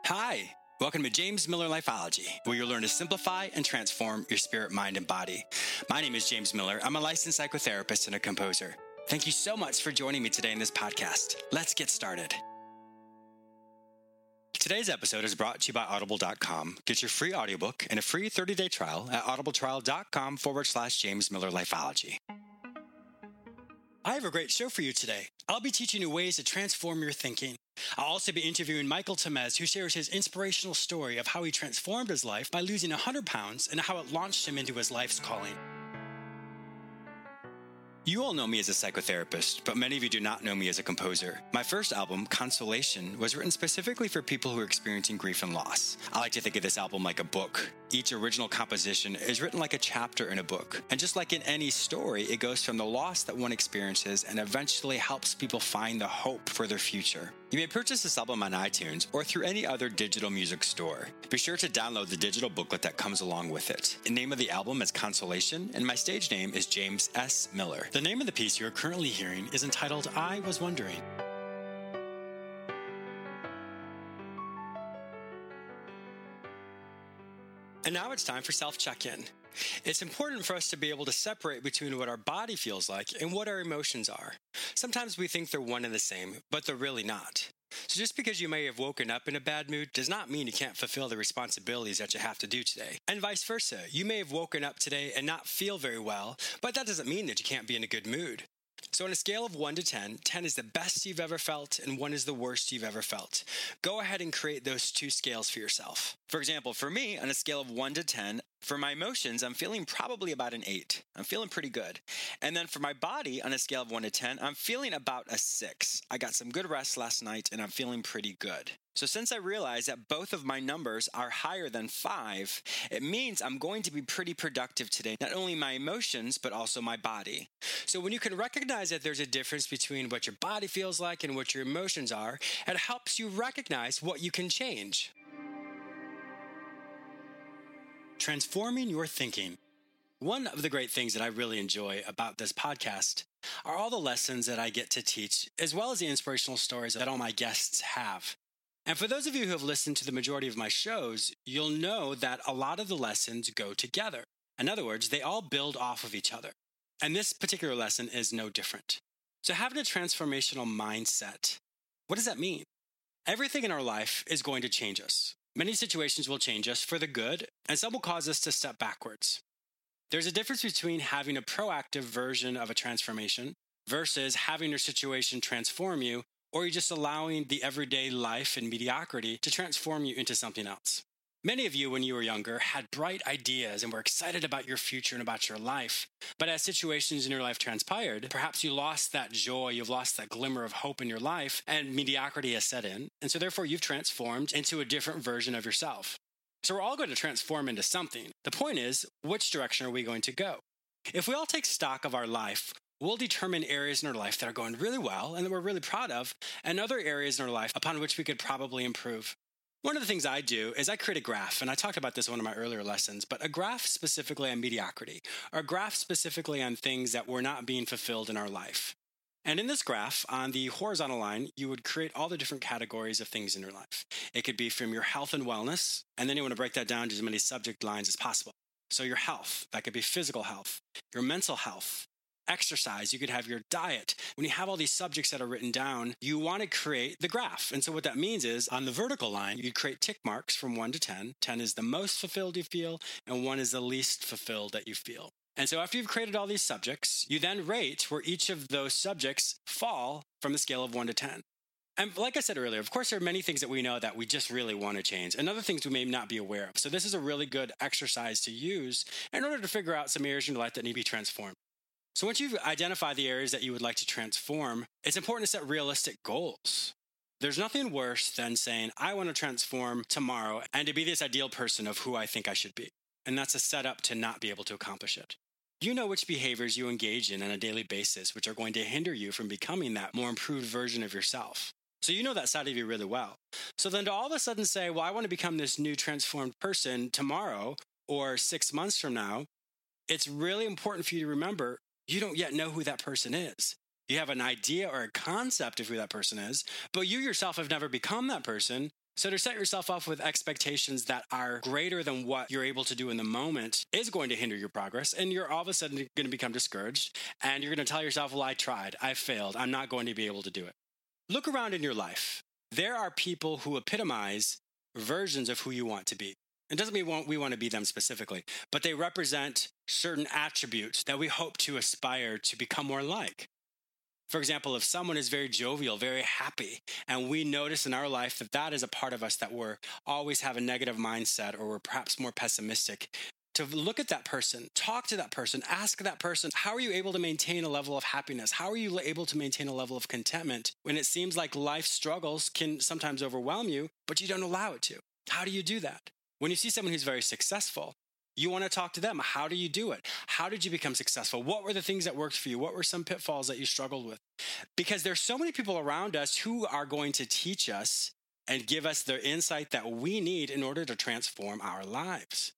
Hi, welcome to James Miller Lifeology, where you'll learn to simplify and transform your spirit, mind, and body. My name is James Miller. I'm a licensed psychotherapist and a composer. Thank you so much for joining me today in this podcast. Let's get started. Today's episode is brought to you by Audible.com. Get your free audiobook and a free 30-day trial at audibletrial.com/James Miller Lifeology. I have a great show for you today. I'll be teaching you ways to transform your thinking. I'll also be interviewing Michael Tamez, who shares his inspirational story of how he transformed his life by losing 100 pounds and how it launched him into his life's calling. You all know me as a psychotherapist, but many of you do not know me as a composer. My first album, Consolation, was written specifically for people who are experiencing grief and loss. I like to think of this album like a book. Each original composition is written like a chapter in a book. And just like in any story, it goes from the loss that one experiences and eventually helps people find the hope for their future. You may purchase this album on iTunes or through any other digital music store. Be sure to download the digital booklet that comes along with it. The name of the album is Consolation, and my stage name is James S. Miller. The name of the piece you're currently hearing is entitled I Was Wondering. And now it's time for self-check-in. It's important for us to be able to separate between what our body feels like and what our emotions are. Sometimes we think they're one and the same, but they're really not. So just because you may have woken up in a bad mood does not mean you can't fulfill the responsibilities that you have to do today. And vice versa. You may have woken up today and not feel very well, but that doesn't mean that you can't be in a good mood. So on a scale of 1 to 10, 10 is the best you've ever felt and 1 is the worst you've ever felt. Go ahead and create those two scales for yourself. For example, for me, on a scale of 1 to 10, for my emotions, I'm feeling probably about an 8. I'm feeling pretty good. And then for my body, on a scale of 1 to 10, I'm feeling about a 6. I got some good rest last night and I'm feeling pretty good. So since I realize that both of my numbers are higher than 5, it means I'm going to be pretty productive today, not only my emotions, but also my body. So when you can recognize that there's a difference between what your body feels like and what your emotions are, it helps you recognize what you can change. Transforming your thinking. One of the great things that I really enjoy about this podcast are all the lessons that I get to teach, as well as the inspirational stories that all my guests have. And for those of you who have listened to the majority of my shows, you'll know that a lot of the lessons go together. In other words, they all build off of each other. And this particular lesson is no different. So having a transformational mindset, what does that mean? Everything in our life is going to change us. Many situations will change us for the good, and some will cause us to step backwards. There's a difference between having a proactive version of a transformation versus having your situation transform you, or you're just allowing the everyday life and mediocrity to transform you into something else. Many of you, when you were younger, had bright ideas and were excited about your future and about your life. But as situations in your life transpired, perhaps you lost that joy, you've lost that glimmer of hope in your life, and mediocrity has set in. And so therefore, you've transformed into a different version of yourself. So we're all going to transform into something. The point is, which direction are we going to go? If we all take stock of our life, we'll determine areas in our life that are going really well and that we're really proud of, and other areas in our life upon which we could probably improve. One of the things I do is I create a graph, and I talked about this in one of my earlier lessons, but a graph specifically on mediocrity, or a graph specifically on things that were not being fulfilled in our life. And in this graph, on the horizontal line, you would create all the different categories of things in your life. It could be from your health and wellness, and then you want to break that down to as many subject lines as possible. So your health, that could be physical health, your mental health, exercise, you could have your diet. When you have all these subjects that are written down, you want to create the graph. And so what that means is on the vertical line, you create tick marks from 1 to 10. 10 is the most fulfilled you feel, and 1 is the least fulfilled that you feel. And so after you've created all these subjects, you then rate where each of those subjects fall from the scale of 1 to 10. And like I said earlier, of course, there are many things that we know that we just really want to change and other things we may not be aware of. So this is a really good exercise to use in order to figure out some areas in your life that need to be transformed. So once you've identified the areas that you would like to transform, it's important to set realistic goals. There's nothing worse than saying, I want to transform tomorrow and to be this ideal person of who I think I should be. And that's a setup to not be able to accomplish it. You know which behaviors you engage in on a daily basis, which are going to hinder you from becoming that more improved version of yourself. So you know that side of you really well. So then to all of a sudden say, well, I want to become this new transformed person tomorrow or 6 months from now, it's really important for you to remember you don't yet know who that person is. You have an idea or a concept of who that person is, but you yourself have never become that person. So to set yourself up with expectations that are greater than what you're able to do in the moment is going to hinder your progress. And you're all of a sudden going to become discouraged. And you're going to tell yourself, well, I tried, I failed, I'm not going to be able to do it. Look around in your life. There are people who epitomize versions of who you want to be. It doesn't mean we want to be them specifically, but they represent certain attributes that we hope to aspire to become more like. For example, if someone is very jovial, very happy, and we notice in our life that that is a part of us that we're always have a negative mindset or we're perhaps more pessimistic, to look at that person, talk to that person, ask that person, how are you able to maintain a level of happiness? How are you able to maintain a level of contentment when it seems like life struggles can sometimes overwhelm you, but you don't allow it to? How do you do that? When you see someone who's very successful, you want to talk to them. How do you do it? How did you become successful? What were the things that worked for you? What were some pitfalls that you struggled with? Because there's so many people around us who are going to teach us and give us the insight that we need in order to transform our lives.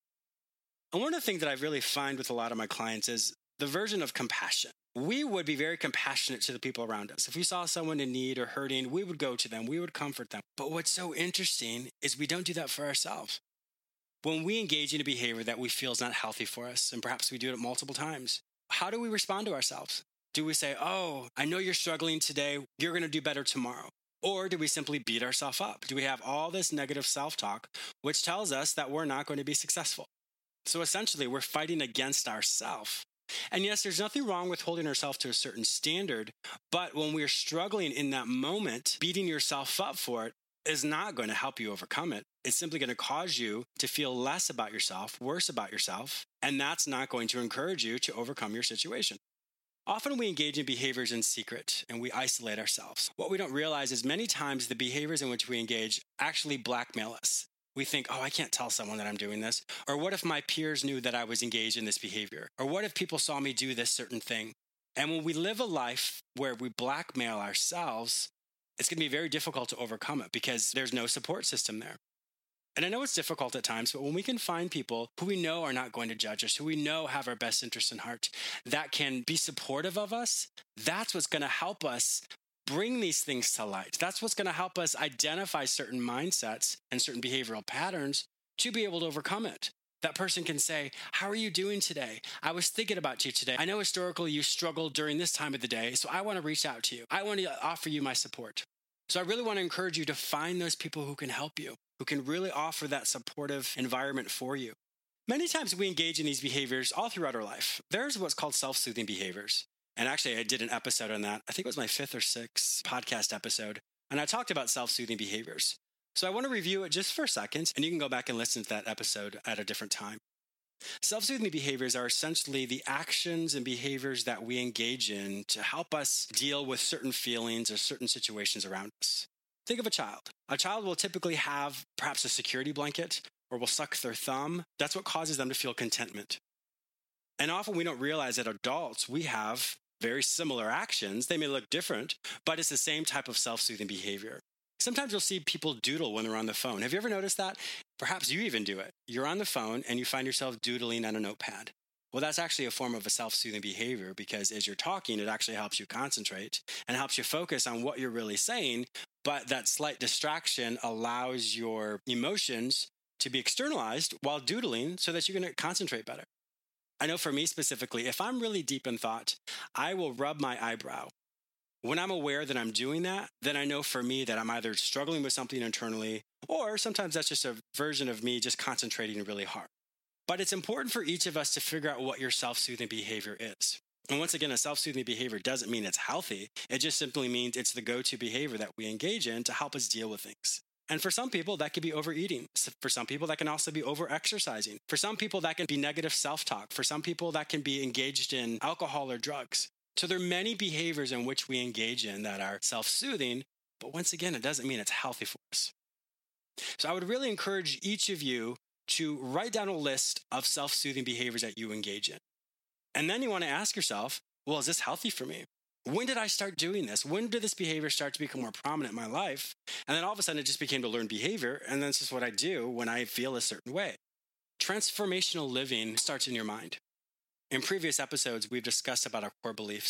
And one of the things that I really find with a lot of my clients is the version of compassion. We would be very compassionate to the people around us. If we saw someone in need or hurting, we would go to them. We would comfort them. But what's so interesting is we don't do that for ourselves. When we engage in a behavior that we feel is not healthy for us, and perhaps we do it multiple times, how do we respond to ourselves? Do we say, oh, I know you're struggling today, you're going to do better tomorrow? Or do we simply beat ourselves up? Do we have all this negative self-talk, which tells us that we're not going to be successful? So essentially, we're fighting against ourselves. And yes, there's nothing wrong with holding ourselves to a certain standard, but when we're struggling in that moment, beating yourself up for it is not going to help you overcome it. It's simply going to cause you to feel less about yourself, worse about yourself, and that's not going to encourage you to overcome your situation. Often we engage in behaviors in secret and we isolate ourselves. What we don't realize is many times the behaviors in which we engage actually blackmail us. We think, oh, I can't tell someone that I'm doing this. Or what if my peers knew that I was engaged in this behavior? Or what if people saw me do this certain thing? And when we live a life where we blackmail ourselves, it's going to be very difficult to overcome it because there's no support system there. And I know it's difficult at times, but when we can find people who we know are not going to judge us, who we know have our best interests in heart, that can be supportive of us, that's what's going to help us bring these things to light. That's what's going to help us identify certain mindsets and certain behavioral patterns to be able to overcome it. That person can say, how are you doing today? I was thinking about you today. I know historically you struggled during this time of the day, so I want to reach out to you. I want to offer you my support. So I really want to encourage you to find those people who can help you, who can really offer that supportive environment for you. Many times we engage in these behaviors all throughout our life. There's what's called self-soothing behaviors. And actually, I did an episode on that. I think it was my 5th or 6th podcast episode. And I talked about self-soothing behaviors. So I want to review it just for a second, and you can go back and listen to that episode at a different time. Self-soothing behaviors are essentially the actions and behaviors that we engage in to help us deal with certain feelings or certain situations around us. Think of a child. A child will typically have perhaps a security blanket or will suck their thumb. That's what causes them to feel contentment. And often we don't realize that adults, we have very similar actions. They may look different, but it's the same type of self-soothing behavior. Sometimes you'll see people doodle when they're on the phone. Have you ever noticed that? Perhaps you even do it. You're on the phone and you find yourself doodling on a notepad. Well, that's actually a form of a self-soothing behavior because as you're talking, it actually helps you concentrate and helps you focus on what you're really saying. But that slight distraction allows your emotions to be externalized while doodling so that you're going to concentrate better. I know for me specifically, if I'm really deep in thought, I will rub my eyebrow. When I'm aware that I'm doing that, then I know for me that I'm either struggling with something internally, or sometimes that's just a version of me just concentrating really hard. But it's important for each of us to figure out what your self-soothing behavior is. And once again, a self-soothing behavior doesn't mean it's healthy. It just simply means it's the go-to behavior that we engage in to help us deal with things. And for some people, that could be overeating. For some people, that can also be over-exercising. For some people, that can be negative self-talk. For some people, that can be engaged in alcohol or drugs. So there are many behaviors in which we engage in that are self-soothing, but once again, it doesn't mean it's healthy for us. So I would really encourage each of you to write down a list of self-soothing behaviors that you engage in. And then you want to ask yourself, well, is this healthy for me? When did I start doing this? When did this behavior start to become more prominent in my life? And then all of a sudden it just became to learn behavior. And this is what I do when I feel a certain way. Transformational living starts in your mind. In previous episodes, we've discussed about our core beliefs.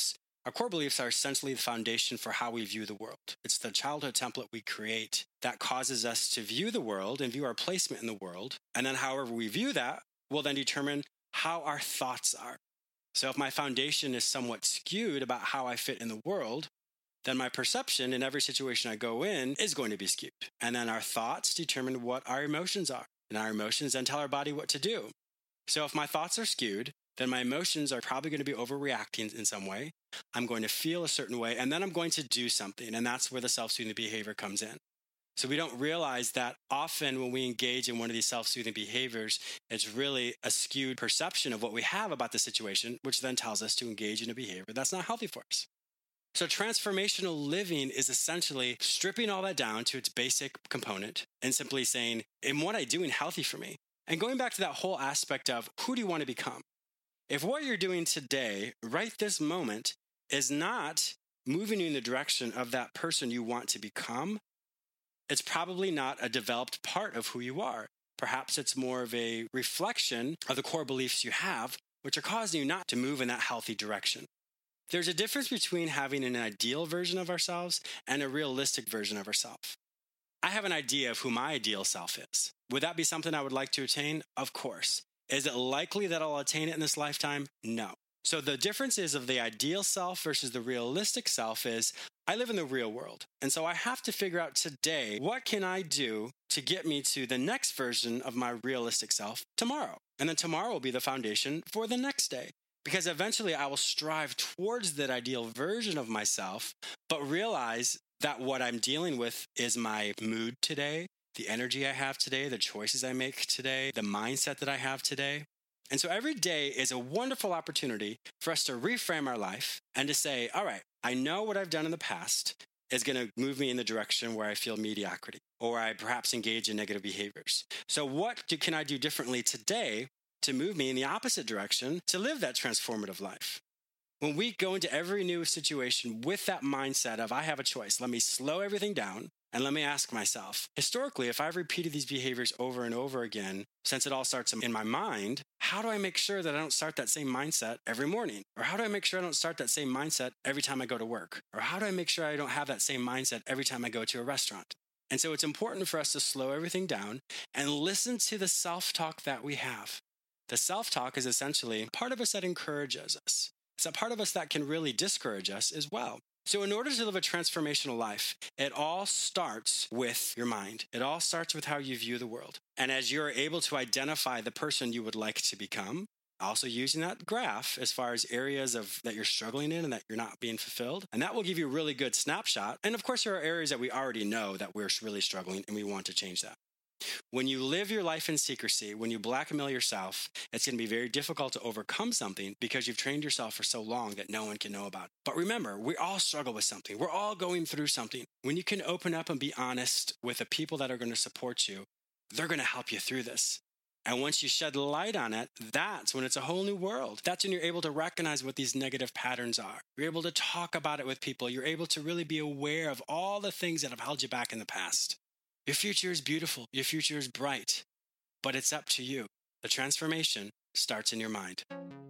Our core beliefs are essentially the foundation for how we view the world. It's the childhood template we create that causes us to view the world and view our placement in the world. And then however we view that will then determine how our thoughts are. So if my foundation is somewhat skewed about how I fit in the world, then my perception in every situation I go in is going to be skewed. And then our thoughts determine what our emotions are. And our emotions then tell our body what to do. So if my thoughts are skewed, then my emotions are probably going to be overreacting in some way. I'm going to feel a certain way, and then I'm going to do something. And that's where the self-soothing behavior comes in. So we don't realize that often when we engage in one of these self-soothing behaviors, it's really a skewed perception of what we have about the situation, which then tells us to engage in a behavior that's not healthy for us. So transformational living is essentially stripping all that down to its basic component and simply saying, am what I'm doing healthy for me? And going back to that whole aspect of who do you want to become? If what you're doing today, right this moment, is not moving you in the direction of that person you want to become, it's probably not a developed part of who you are. Perhaps it's more of a reflection of the core beliefs you have, which are causing you not to move in that healthy direction. There's a difference between having an ideal version of ourselves and a realistic version of ourselves. I have an idea of who my ideal self is. Would that be something I would like to attain? Of course. Is it likely that I'll attain it in this lifetime? No. So the difference is of the ideal self versus the realistic self is I live in the real world. And so I have to figure out today, what can I do to get me to the next version of my realistic self tomorrow? And then tomorrow will be the foundation for the next day. Because eventually I will strive towards that ideal version of myself, but realize that what I'm dealing with is my mood today, the energy I have today, the choices I make today, the mindset that I have today. And so every day is a wonderful opportunity for us to reframe our life and to say, all right, I know what I've done in the past is going to move me in the direction where I feel mediocrity or I perhaps engage in negative behaviors. So what can I do differently today to move me in the opposite direction to live that transformative life? When we go into every new situation with that mindset of I have a choice, let me slow everything down and let me ask myself, historically, if I've repeated these behaviors over and over again, since it all starts in my mind, how do I make sure that I don't start that same mindset every morning? Or how do I make sure I don't start that same mindset every time I go to work? Or how do I make sure I don't have that same mindset every time I go to a restaurant? And so it's important for us to slow everything down and listen to the self-talk that we have. The self-talk is essentially part of us that encourages us. It's a part of us that can really discourage us as well. So in order to live a transformational life, it all starts with your mind. It all starts with how you view the world. And as you're able to identify the person you would like to become, also using that graph as far as areas that you're struggling in and that you're not being fulfilled, and that will give you a really good snapshot. And of course, there are areas that we already know that we're really struggling and we want to change that. When you live your life in secrecy, when you blackmail yourself, it's going to be very difficult to overcome something because you've trained yourself for so long that no one can know about it. But remember, we all struggle with something. We're all going through something. When you can open up and be honest with the people that are going to support you, they're going to help you through this. And once you shed light on it, that's when it's a whole new world. That's when you're able to recognize what these negative patterns are. You're able to talk about it with people. You're able to really be aware of all the things that have held you back in the past. Your future is beautiful. Your future is bright, but it's up to you. The transformation starts in your mind.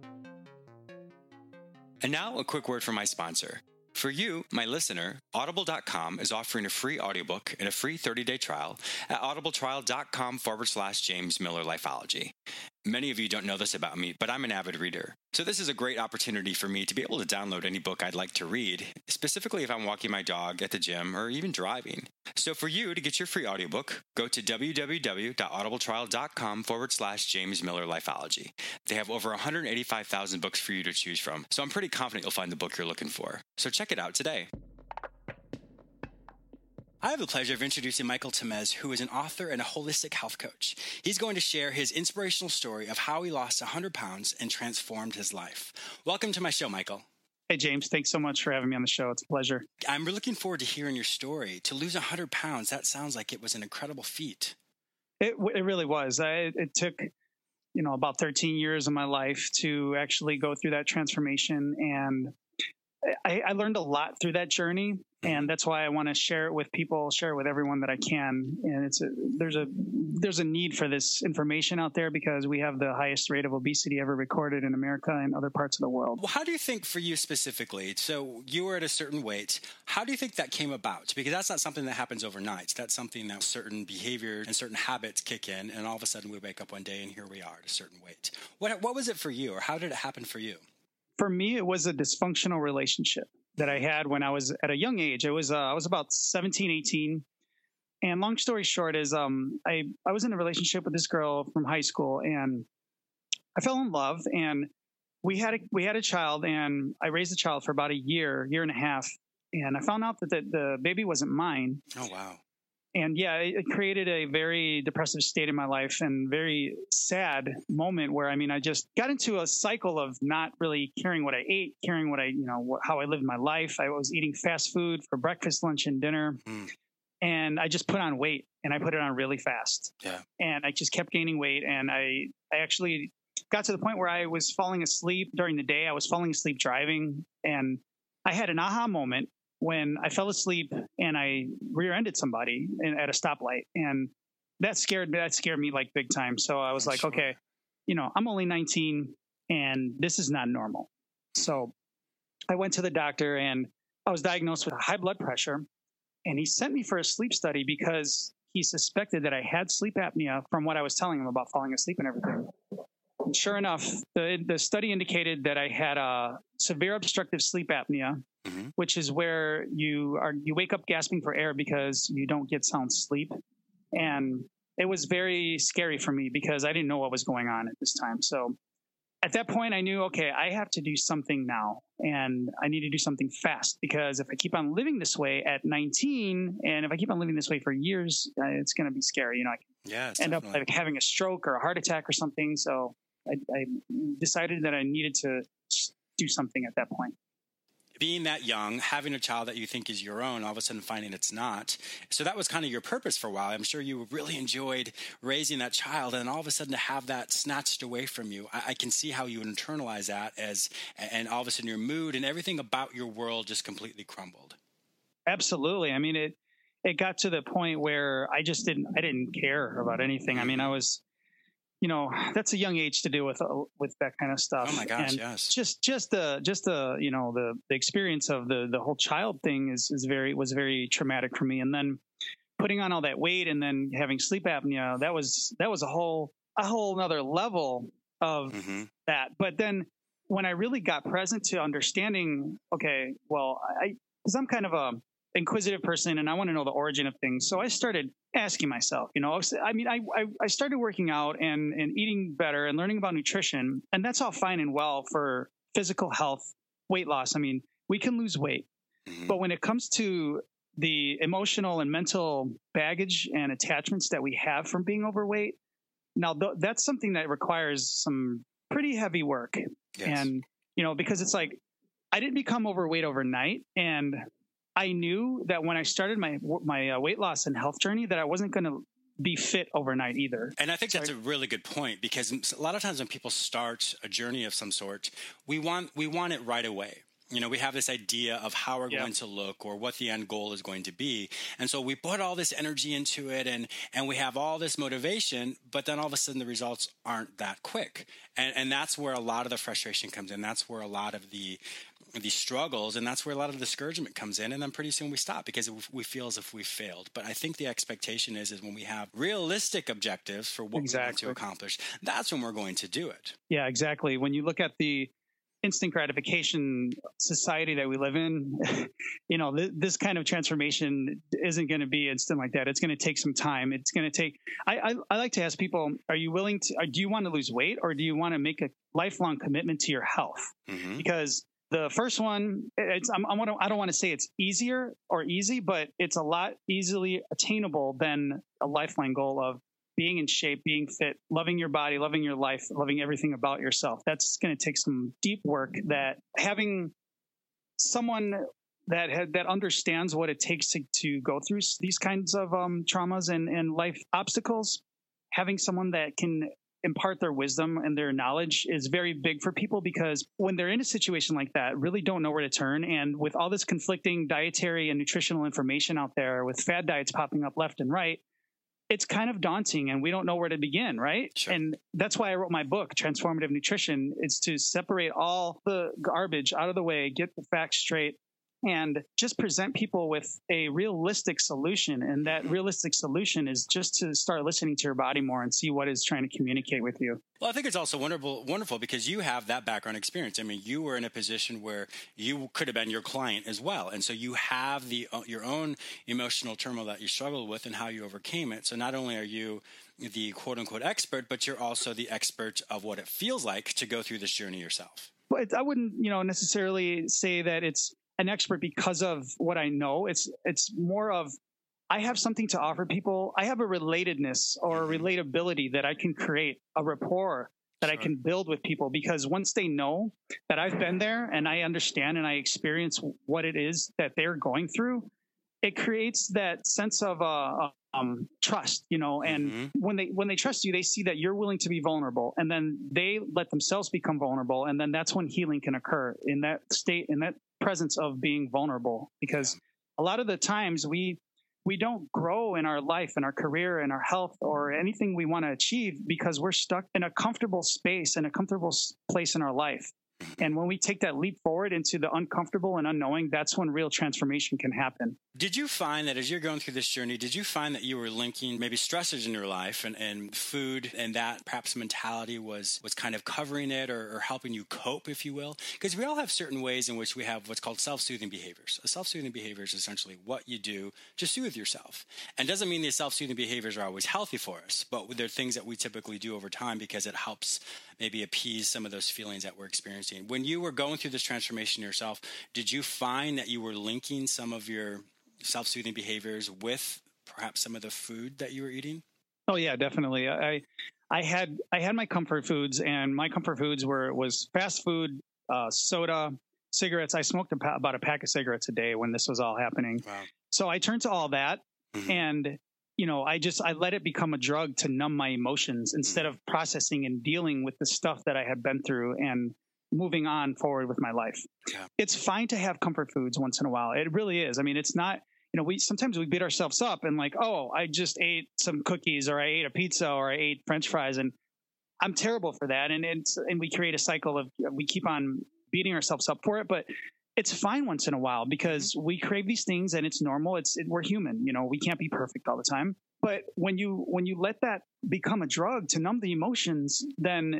And now a quick word from my sponsor. For you, my listener, Audible.com is offering a free audiobook and a free 30-day trial at audibletrial.com/James Miller Lifeology. Many of you don't know this about me, but I'm an avid reader. So this is a great opportunity for me to be able to download any book I'd like to read, specifically if I'm walking my dog at the gym or even driving. So for you to get your free audiobook, go to www.audibletrial.com/James Miller Lifeology. They have over 185,000 books for you to choose from, so I'm pretty confident you'll find the book you're looking for. So check it out today. I have the pleasure of introducing Michael Tamez, who is an author and a holistic health coach. He's going to share his inspirational story of how he lost 100 pounds and transformed his life. Welcome to my show, Michael. Hey, James. Thanks so much for having me on the show. It's a pleasure. I'm looking forward to hearing your story. To lose 100 pounds, that sounds like it was an incredible feat. It really was. It took, about 13 years of my life to actually go through that transformation. And I learned a lot through that journey, and that's why I want to share it with people, share it with everyone that I can. And there's a need for this information out there because we have the highest rate of obesity ever recorded in America and other parts of the world. Well, how do you think for you specifically? So you were at a certain weight. How do you think that came about? Because that's not something that happens overnight. That's something that certain behaviors and certain habits kick in, and all of a sudden we wake up one day and here we are at a certain weight. What was it for you, or how did it happen for you? For me, it was a dysfunctional relationship that I had when I was at a young age. I was about 17, 18. And long story short is I was in a relationship with this girl from high school, and I fell in love, and we had a child, and I raised the child for about a year and a half. And I found out that the baby wasn't mine. Oh, wow. And yeah, it created a very depressive state in my life and very sad moment where, I just got into a cycle of not really caring what I ate, caring what how I lived my life. I was eating fast food for breakfast, lunch, and dinner. And I just put on weight, and I put it on really fast. Yeah. And I just kept gaining weight. And I actually got to the point where I was falling asleep during the day. I was falling asleep driving, and I had an aha moment when I fell asleep and I rear-ended somebody at a stoplight, and that scared me like big time. So I was like, sure. Okay, I'm only 19 and this is not normal. So I went to the doctor and I was diagnosed with high blood pressure, and he sent me for a sleep study because he suspected that I had sleep apnea from what I was telling him about falling asleep and everything. And sure enough, the study indicated that I had a severe obstructive sleep apnea, which is where you wake up gasping for air because you don't get sound sleep. And it was very scary for me because I didn't know what was going on at this time. So at that point, I knew, okay, I have to do something now, and I need to do something fast, because if I keep on living this way at 19, and if I keep on living this way for years, it's going to be scary. I can end up like having a stroke or a heart attack or something. So I decided that I needed to do something at that point. Being that young, having a child that you think is your own, all of a sudden finding it's not. So that was kind of your purpose for a while. I'm sure you really enjoyed raising that child, and all of a sudden to have that snatched away from you, I can see how you would internalize that and all of a sudden your mood and everything about your world just completely crumbled. Absolutely. It got to the point where I didn't care about anything. I was, that's a young age to deal with that kind of stuff. Oh my gosh, and yes. Just the experience of the whole child thing was very traumatic for me. And then putting on all that weight and then having sleep apnea, that was a whole nother level of that. But then when I really got present to understanding, okay, well, because I'm kind of a inquisitive person and I want to know the origin of things. So I started asking myself, I started working out and eating better and learning about nutrition, and that's all fine and well for physical health, weight loss. We can lose weight, but when it comes to the emotional and mental baggage and attachments that we have from being overweight, now that's something that requires some pretty heavy work. Yes. And, because it's like, I didn't become overweight overnight, and I knew that when I started my weight loss and health journey that I wasn't going to be fit overnight either. And I think that's a really good point, because a lot of times when people start a journey of some sort, we want it right away. We have this idea of how we're going to look or what the end goal is going to be. And so we put all this energy into it and we have all this motivation, but then all of a sudden the results aren't that quick. And that's where a lot of the frustration comes in. That's where a lot of the struggles, and that's where a lot of the discouragement comes in. And then pretty soon we stop because we feel as if we failed. But I think the expectation is when we have realistic objectives for what we want to accomplish, that's when we're going to do it. Yeah, exactly. When you look at the instant gratification society that we live in, this kind of transformation isn't going to be instant like that. It's going to take some time. It's going to take, I like to ask people, are you willing to, do you want to lose weight, or do you want to make a lifelong commitment to your health? Because the first one, I don't want to say it's easier or easy, but it's a lot easily attainable than a lifelong goal of being in shape, being fit, loving your body, loving your life, loving everything about yourself. That's going to take some deep work, that having someone that understands what it takes to go through these kinds of traumas and life obstacles, having someone that can impart their wisdom and their knowledge is very big for people, because when they're in a situation like that, really don't know where to turn. And with all this conflicting dietary and nutritional information out there, with fad diets popping up left and right, it's kind of daunting and we don't know where to begin, right? Sure. And that's why I wrote my book, Transformative Nutrition, is to separate all the garbage out of the way, get the facts straight, and just present people with a realistic solution. And that realistic solution is just to start listening to your body more and see what is trying to communicate with you. Well, I think it's also wonderful because you have that background experience. I mean, you were in a position where you could have been your client as well. And so you have your own emotional turmoil that you struggled with and how you overcame it. So not only are you the quote unquote expert, but you're also the expert of what it feels like to go through this journey yourself. But I wouldn't, necessarily say that it's an expert because of what I know. It's more of, I have something to offer people. I have a relatedness or a relatability that I can create, a rapport that I can build with people, because once they know that I've been there and I understand and I experience what it is that they're going through, it creates that sense of trust, and when they trust you, they see that you're willing to be vulnerable, and then they let themselves become vulnerable. And then that's when healing can occur, in that state, in that presence of being vulnerable, because a lot of the times we don't grow in our life, in our career, in our health, or anything we want to achieve, because we're stuck in a comfortable space and a comfortable place in our life. And when we take that leap forward into the uncomfortable and unknowing, that's when real transformation can happen. Did you find that as you're going through this journey, did you find that you were linking maybe stressors in your life and food, and that perhaps mentality was kind of covering it or helping you cope, if you will? Because we all have certain ways in which we have what's called self-soothing behaviors. A self-soothing behavior is essentially what you do to soothe yourself. And doesn't mean these self-soothing behaviors are always healthy for us, but they're things that we typically do over time because it helps maybe appease some of those feelings that we're experiencing. When you were going through this transformation yourself, did you find that you were linking some of your self-soothing behaviors with perhaps some of the food that you were eating? Oh yeah, definitely. I had my comfort foods, and my comfort foods was fast food, soda, cigarettes. I smoked about a pack of cigarettes a day when this was all happening. Wow. So I turned to all that, and I let it become a drug to numb my emotions instead of processing and dealing with the stuff that I had been through and moving on forward with my life. Yeah. It's fine to have comfort foods once in a while. It really is. I mean, it's not, sometimes we beat ourselves up and like, oh, I just ate some cookies, or I ate a pizza, or I ate French fries, and I'm terrible for that. And we create a cycle of, we keep on beating ourselves up for it, but it's fine once in a while, because we crave these things and it's normal. We're human, we can't be perfect all the time. But when you let that become a drug to numb the emotions, then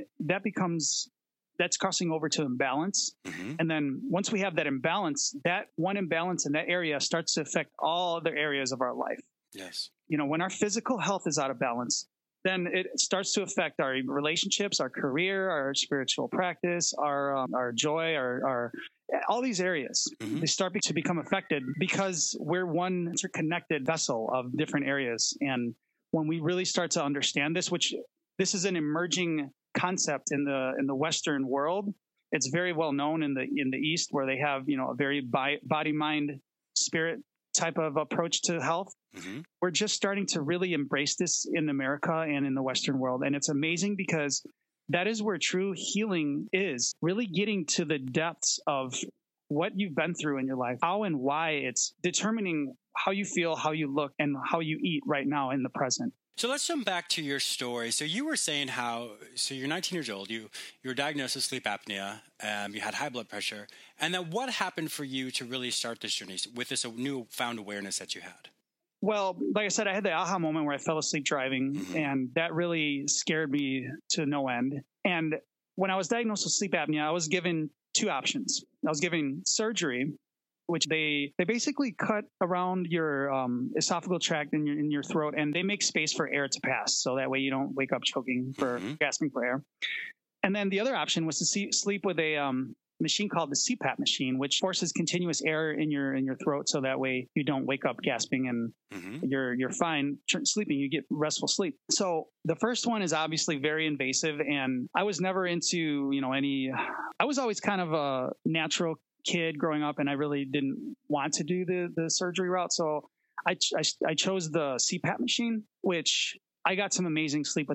that's crossing over to imbalance. And then once we have that imbalance, that one imbalance in that area starts to affect all other areas of our life. Yes. When our physical health is out of balance, then it starts to affect our relationships, our career, our spiritual practice, our joy, our all these areas. They start to become affected because we're one interconnected vessel of different areas. And when we really start to understand this, which this is an emerging concept in the Western world, it's very well known in the East, where they have a very body, mind, spirit type of approach to health. We're just starting to really embrace this in America and in the Western world. And it's amazing, because that is where true healing is, really getting to the depths of what you've been through in your life, how and why it's determining how you feel, how you look, and how you eat right now in the present. So let's jump back to your story. So you were saying so you're 19 years old, you were diagnosed with sleep apnea, you had high blood pressure, and then what happened for you to really start this journey with this newfound awareness that you had? Well, like I said, I had the aha moment where I fell asleep driving, and that really scared me to no end. And when I was diagnosed with sleep apnea, I was given two options. I was given surgery, which they basically cut around your esophageal tract in your throat, and they make space for air to pass, so that way you don't wake up choking for gasping for air. And then the other option was to sleep with a machine called the CPAP machine, which forces continuous air in your throat, so that way you don't wake up gasping and you're fine sleeping. You get restful sleep. So the first one is obviously very invasive, and I was never into I was always kind of a natural kid growing up, and I really didn't want to do the surgery route. So I chose the CPAP machine, which I got some amazing sleep with that.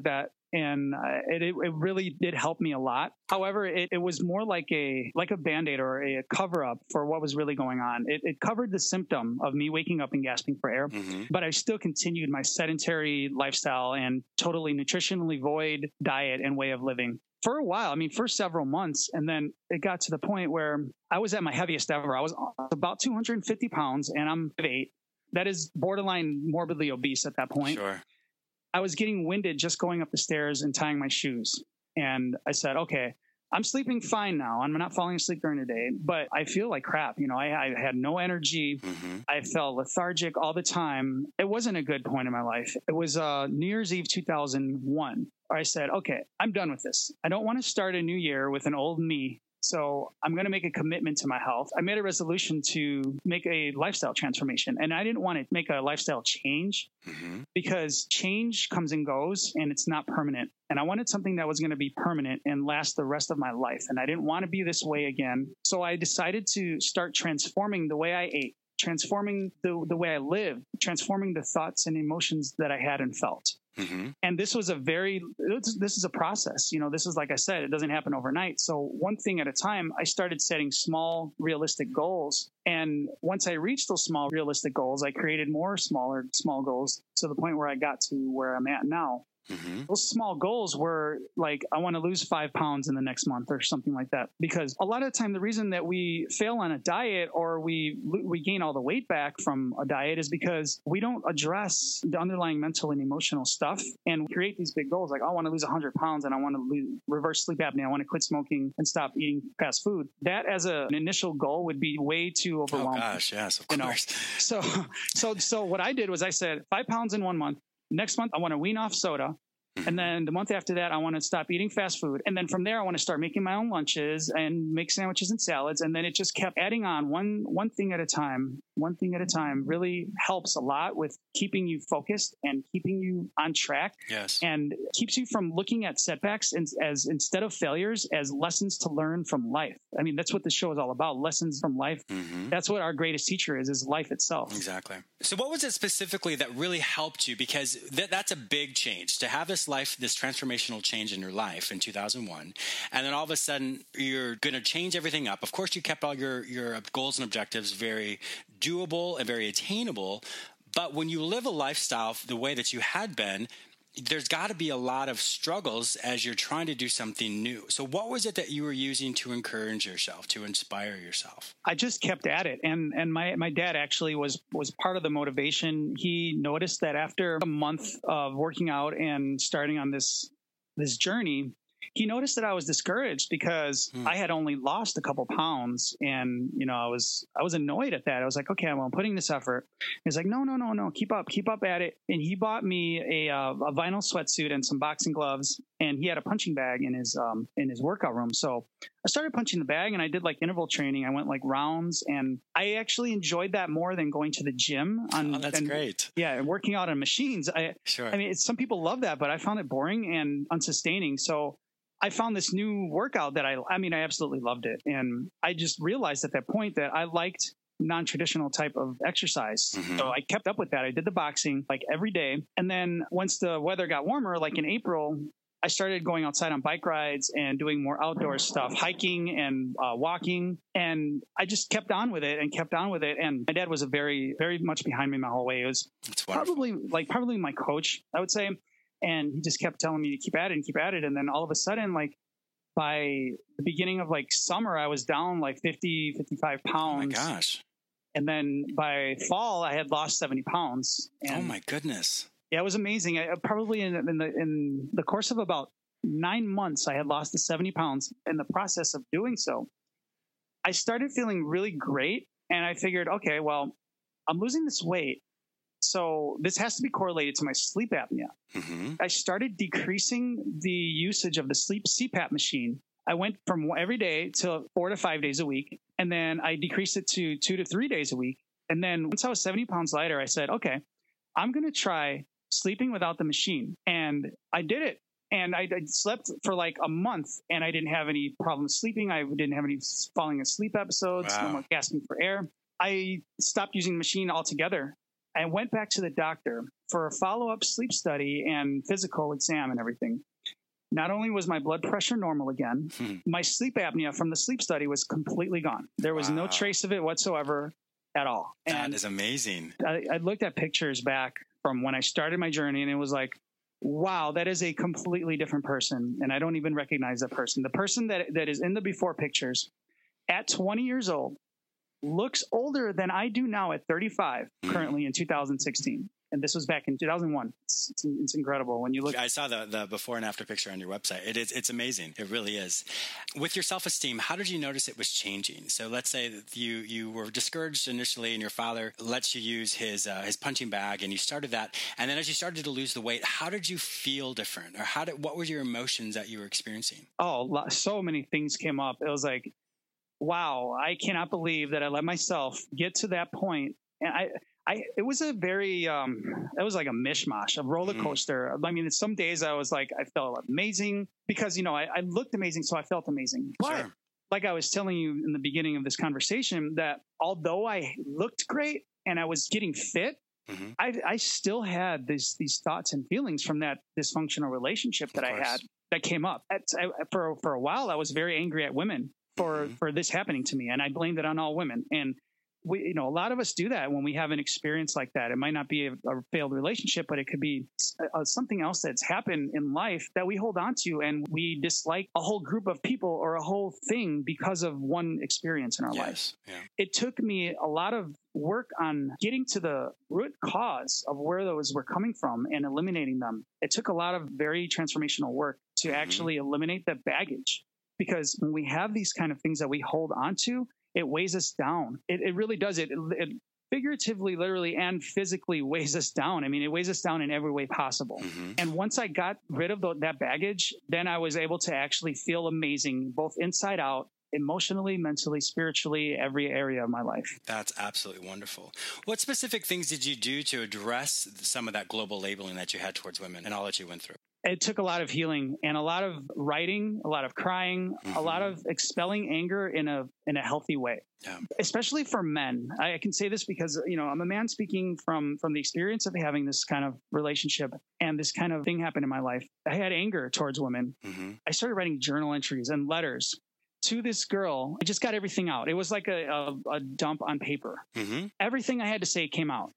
and it really did help me a lot. However, it was more like a Band-Aid or a cover up for what was really going on. It covered the symptom of me waking up and gasping for air, but I still continued my sedentary lifestyle and totally nutritionally void diet and way of living for a while. I mean, for several months. And then it got to the point where I was at my heaviest ever. I was about 250 pounds and I'm 5'8". That is borderline morbidly obese at that point. Sure. I was getting winded just going up the stairs and tying my shoes. And I said, okay, I'm sleeping fine now. I'm not falling asleep during the day, but I feel like crap. You know, I had no energy. I felt lethargic all the time. It wasn't a good point in my life. It was New Year's Eve 2001. I said, okay, I'm done with this. I don't want to start a new year with an old me. So I'm going to make a commitment to my health. I made a resolution to make a lifestyle transformation. And I didn't want to make a lifestyle change because change comes and goes and it's not permanent. And I wanted something that was going to be permanent and last the rest of my life. And I didn't want to be this way again. So I decided to start transforming the way I ate, transforming the way I lived, transforming the thoughts and emotions that I had and felt. And this is a process. You know, this is, like I said, it doesn't happen overnight. So one thing at a time, I started setting small, realistic goals. And once I reached those small, realistic goals, I created more small goals to the point where I got to where I'm at now. Those small goals were like, I want to lose 5 pounds in the next month or something like that. Because a lot of the time, the reason that we fail on a diet or we gain all the weight back from a diet is because we don't address the underlying mental and emotional stuff and create these big goals. Like, I want to lose 100 pounds and I want to reverse sleep apnea. I want to quit smoking and stop eating fast food. That as an initial goal would be way too overwhelming. Oh gosh, yes, of course. So what I did was I said 5 pounds in 1 month. Next month, I want to wean off soda. And then the month after that, I want to stop eating fast food. And then from there, I want to start making my own lunches and make sandwiches and salads. And then it just kept adding on one thing at a time. One thing at a time really helps a lot with keeping you focused and keeping you on track. Yes. And keeps you from looking at setbacks as instead of failures as lessons to learn from life. I mean, that's what the show is all about. Lessons from life. That's what our greatest teacher is life itself. Exactly. So what was it specifically that really helped you? Because that's a big change to have this transformational change in your life in 2001. And then all of a sudden you're going to change everything up. Of course, you kept all your goals and objectives very doable and very attainable. But when you live a lifestyle the way that you had been, there's got to be a lot of struggles as you're trying to do something new. So what was it that you were using to encourage yourself, to inspire yourself? I just kept at it. And my dad actually was part of the motivation. He noticed that after a month of working out and starting on this journey, he noticed that I was discouraged because I had only lost a couple pounds. And, you know, I was annoyed at that. I was like, okay, well, I'm putting this effort. He's like, no, keep up at it. And he bought me a vinyl sweatsuit and some boxing gloves. And he had a punching bag in his workout room. So I started punching the bag and I did like interval training. I went like rounds and I actually enjoyed that more than going to the gym. That's great. Yeah. And working out on machines. Sure. I mean, some people love that, but I found it boring and unsustaining. So I found this new workout that I absolutely loved it. And I just realized at that point that I liked non-traditional type of exercise. So I kept up with that. I did the boxing like every day. And then once the weather got warmer, like in April, I started going outside on bike rides and doing more outdoor stuff, hiking and walking. And I just kept on with it. And my dad was very, very much behind me my whole way. It was probably my coach, I would say. And he just kept telling me to keep at it. And then all of a sudden, like by the beginning of like summer, I was down like 50, 55 pounds. Oh my gosh. And then by fall, I had lost 70 pounds. And oh my goodness. Yeah, it was amazing. I probably in the course of about 9 months, I had lost the 70 pounds. In the process of doing so, I started feeling really great. And I figured, okay, well, I'm losing this weight. So this has to be correlated to my sleep apnea. I started decreasing the usage of the sleep CPAP machine. I went from every day to 4 to 5 days a week. And then I decreased it to 2 to 3 days a week. And then once I was 70 pounds lighter, I said, okay, I'm going to try sleeping without the machine. And I did it. And I slept for like a month and I didn't have any problems sleeping. I didn't have any falling asleep episodes, no more gasping for air. I stopped using the machine altogether. I went back to the doctor for a follow-up sleep study and physical exam and everything. not only was my blood pressure normal again, my sleep apnea from the sleep study was completely gone. There was no trace of it whatsoever at all. That is amazing. I looked at pictures back from when I started my journey, and it was like, wow, that is a completely different person. And I don't even recognize that person. The person that is in the before pictures at 20 years old looks older than I do now at 35, currently in 2016. And this was back in 2001. It's incredible when you look. I saw the before and after picture on your website. It's amazing. It really is. With your self-esteem, how did you notice it was changing? So let's say that you were discouraged initially, and your father lets you use his punching bag, and you started that. And then as you started to lose the weight, how did you feel different, or what were your emotions that you were experiencing? Oh, so many things came up. It was like, wow, I cannot believe that I let myself get to that point. And it was a very, it was like a mishmash, a roller coaster. I mean, some days I was like, I felt amazing because, I looked amazing. So I felt amazing. But like I was telling you in the beginning of this conversation, that although I looked great and I was getting fit, I still had these thoughts and feelings from that dysfunctional relationship that I had that came up. For a while, I was very angry at women for this happening to me. And I blamed it on all women. And a lot of us do that when we have an experience like that. It might not be a failed relationship, but it could be something else that's happened in life that we hold on to, and we dislike a whole group of people or a whole thing because of one experience in our lives. Yeah. It took me a lot of work on getting to the root cause of where those were coming from and eliminating them. It took a lot of very transformational work to actually eliminate that baggage, because when we have these kind of things that we hold on to, it weighs us down. It really does. It figuratively, literally, and physically weighs us down. I mean, it weighs us down in every way possible. And once I got rid of that baggage, then I was able to actually feel amazing, both inside out, emotionally, mentally, spiritually, every area of my life. That's absolutely wonderful. What specific things did you do to address some of that global labeling that you had towards women and all that you went through? It took a lot of healing and a lot of writing, a lot of crying, a lot of expelling anger in a healthy way, especially for men. I can say this because, I'm a man speaking from the experience of having this kind of relationship and this kind of thing happen in my life. I had anger towards women. I started writing journal entries and letters to this girl. I just got everything out. It was like a dump on paper. Everything I had to say came out.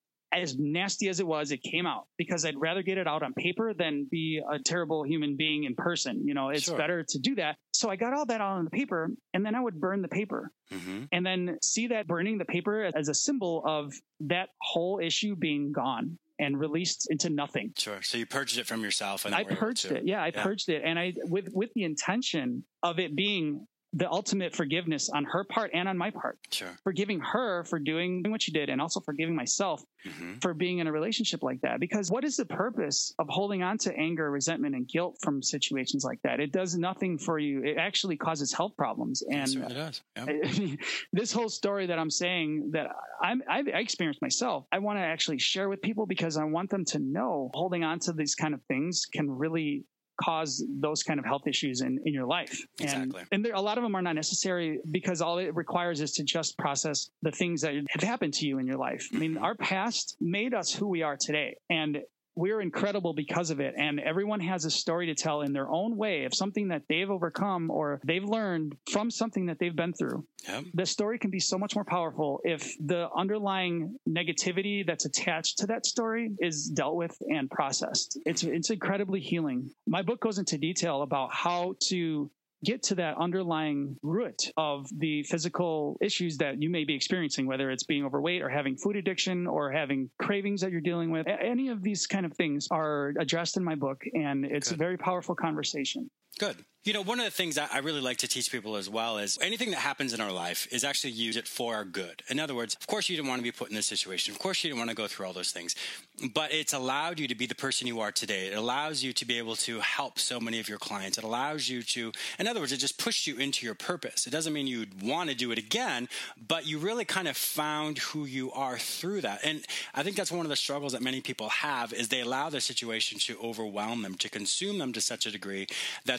As nasty as it was, it came out, because I'd rather get it out on paper than be a terrible human being in person. It's better to do that. So I got all that out on the paper, and then I would burn the paper and then see that burning the paper as a symbol of that whole issue being gone and released into nothing. Sure. So you purged it from yourself. And I purged it. Yeah, I purged it. And with the intention of it being the ultimate forgiveness on her part and on my part. Forgiving her for doing what she did, and also forgiving myself for being in a relationship like that. Because what is the purpose of holding on to anger, resentment, and guilt from situations like that? It does nothing for you. It actually causes health problems. And it does. Yeah. This whole story that I'm saying that I experienced myself, I want to actually share with people, because I want them to know holding on to these kind of things can really cause those kind of health issues in your life. Exactly. And a lot of them are not necessary, because all it requires is to just process the things that have happened to you in your life. I mean, our past made us who we are today, and we're incredible because of it. And everyone has a story to tell in their own way of something that they've overcome or they've learned from something that they've been through. The story can be so much more powerful if the underlying negativity that's attached to that story is dealt with and processed. It's incredibly healing. My book goes into detail about how to get to that underlying root of the physical issues that you may be experiencing, whether it's being overweight or having food addiction or having cravings that you're dealing with. Any of these kind of things are addressed in my book, and it's a very powerful conversation. Good. One of the things I really like to teach people as well is anything that happens in our life is actually use it for our good. In other words, of course, you didn't want to be put in this situation. Of course, you didn't want to go through all those things. But it's allowed you to be the person you are today. It allows you to be able to help so many of your clients. It allows you to, in other words, it just pushed you into your purpose. It doesn't mean you'd want to do it again, but you really kind of found who you are through that. And I think that's one of the struggles that many people have, is they allow their situation to overwhelm them, to consume them to such a degree that they don't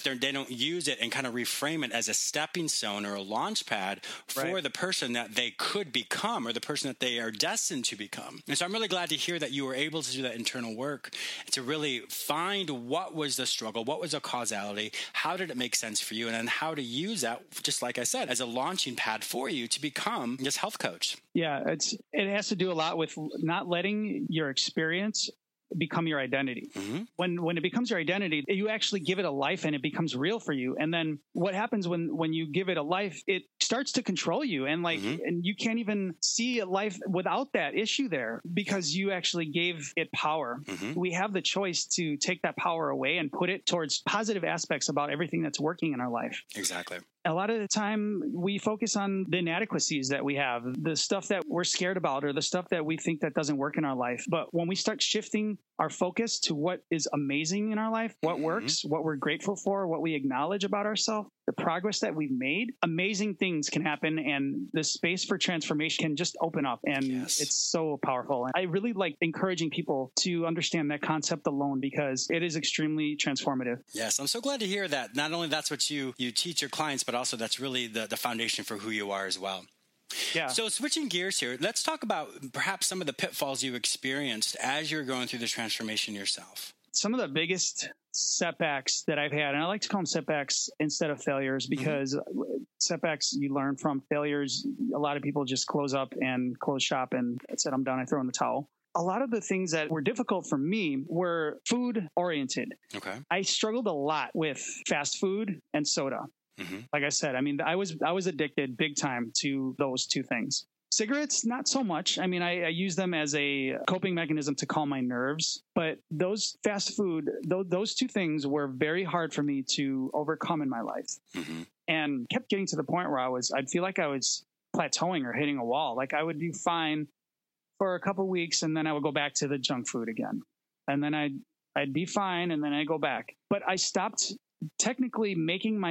don't use it and kind of reframe it as a stepping stone or a launch pad for the person that they could become or the person that they are destined to become. And so I'm really glad to hear that you were able to do that internal work to really find what was the struggle, what was the causality, how did it make sense for you, and then how to use that, just like I said, as a launching pad for you to become this health coach. Yeah, it has to do a lot with not letting your experience become your identity. When it becomes your identity, you actually give it a life and it becomes real for you. And then what happens when you give it a life, it starts to control you. And and you can't even see a life without that issue there because you actually gave it power. We have the choice to take that power away and put it towards positive aspects about everything that's working in our life. Exactly. A lot of the time we focus on the inadequacies that we have, the stuff that we're scared about or the stuff that we think that doesn't work in our life. But when we start shifting our focus to what is amazing in our life, what works, what we're grateful for, what we acknowledge about ourselves, the progress that we've made, amazing things can happen and the space for transformation can just open up. And it's so powerful. And I really like encouraging people to understand that concept alone because it is extremely transformative. Yes, I'm so glad to hear that. Not only that's what you teach your clients, but also that's really the foundation for who you are as well. Yeah. So switching gears here, let's talk about perhaps some of the pitfalls you experienced as you're going through this transformation yourself. Some of the biggest setbacks that I've had, and I like to call them setbacks instead of failures because setbacks you learn from. Failures, a lot of people just close up and close shop and said, I'm done, I throw in the towel. A lot of the things that were difficult for me were food oriented. Okay. I struggled a lot with fast food and soda. Like I said, I mean, I was addicted big time to those two things. Cigarettes, not so much. I mean, I use them as a coping mechanism to calm my nerves. But those fast food, those two things were very hard for me to overcome in my life. And kept getting to the point where I'd feel like I was plateauing or hitting a wall. Like I would do fine for a couple of weeks and then I would go back to the junk food again. And then I'd be fine and then I'd go back. But I stopped technically beating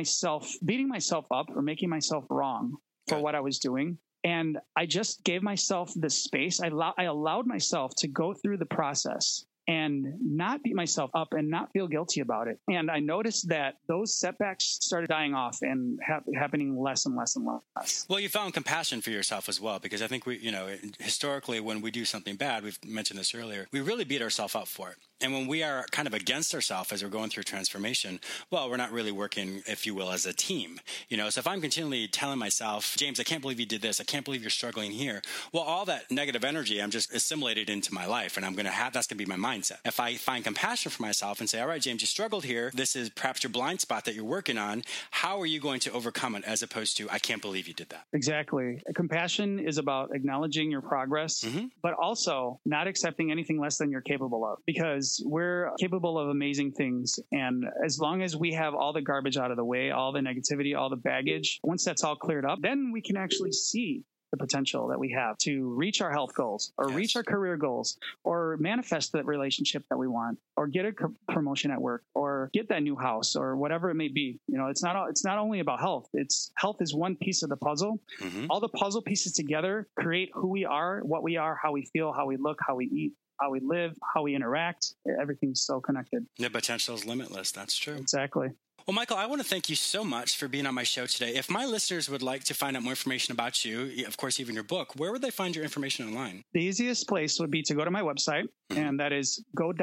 myself up or making myself wrong for what I was doing. And I just gave myself the space. I allowed myself to go through the process and not beat myself up and not feel guilty about it. And I noticed that those setbacks started dying off and happening less and less and less. Well, you found compassion for yourself as well, because I think historically when we do something bad, we've mentioned this earlier, we really beat ourselves up for it. And when we are kind of against ourselves as we're going through transformation, well, we're not really working, if you will, as a team. So if I'm continually telling myself, James, I can't believe you did this. I can't believe you're struggling here. Well, all that negative energy, I'm just assimilated into my life, and that's going to be my mindset. If I find compassion for myself and say, all right, James, you struggled here. This is perhaps your blind spot that you're working on. How are you going to overcome it, as opposed to, I can't believe you did that? Exactly. Compassion is about acknowledging your progress, but also not accepting anything less than you're capable of, because we're capable of amazing things. And as long as we have all the garbage out of the way, all the negativity, all the baggage, once that's all cleared up, then we can actually see the potential that we have to reach our health goals or reach our career goals or manifest the relationship that we want or get a promotion at work or get that new house or whatever it may be. It's not only about health. Health is one piece of the puzzle. All the puzzle pieces together create who we are, what we are, how we feel, how we look, how we eat, how we live, how we interact. Everything's so connected. The potential is limitless. That's true. Exactly. Well, Michael, I want to thank you so much for being on my show today. If my listeners would like to find out more information about you, of course, even your book, where would they find your information online? The easiest place would be to go to my website, and that is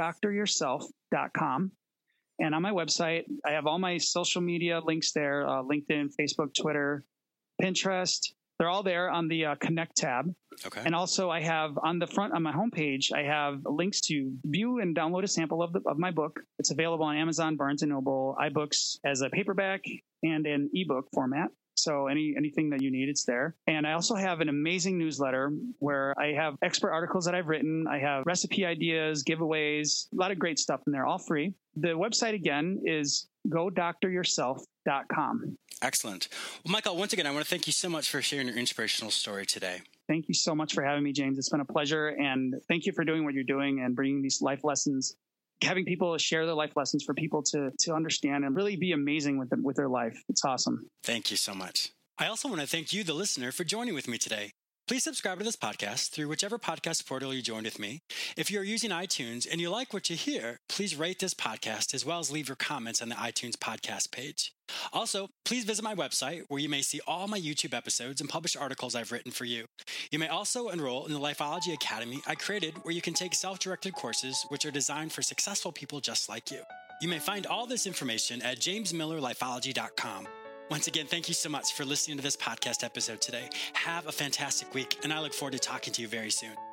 godoctoryourself.com. And on my website, I have all my social media links there, LinkedIn, Facebook, Twitter, Pinterest. They're all there on the Connect tab. Okay. And also I have on the front on my homepage, I have links to view and download a sample of my book. It's available on Amazon, Barnes & Noble, iBooks as a paperback and an ebook format. So anything that you need, it's there. And I also have an amazing newsletter where I have expert articles that I've written. I have recipe ideas, giveaways, a lot of great stuff in there, all free. The website again is godoctoryourself.com. Excellent. Well, Michael, once again, I want to thank you so much for sharing your inspirational story today. Thank you so much for having me, James. It's been a pleasure. And thank you for doing what you're doing and bringing these life lessons, having people share their life lessons for people to understand and really be amazing with their life. It's awesome. Thank you so much. I also want to thank you, the listener, for joining with me today. Please subscribe to this podcast through whichever podcast portal you joined with me. If you're using iTunes and you like what you hear, please rate this podcast as well as leave your comments on the iTunes podcast page. Also, please visit my website where you may see all my YouTube episodes and published articles I've written for you. You may also enroll in the Lifeology Academy I created, where you can take self-directed courses which are designed for successful people just like you. You may find all this information at jamesmillerlifeology.com. Once again, thank you so much for listening to this podcast episode today. Have a fantastic week, and I look forward to talking to you very soon.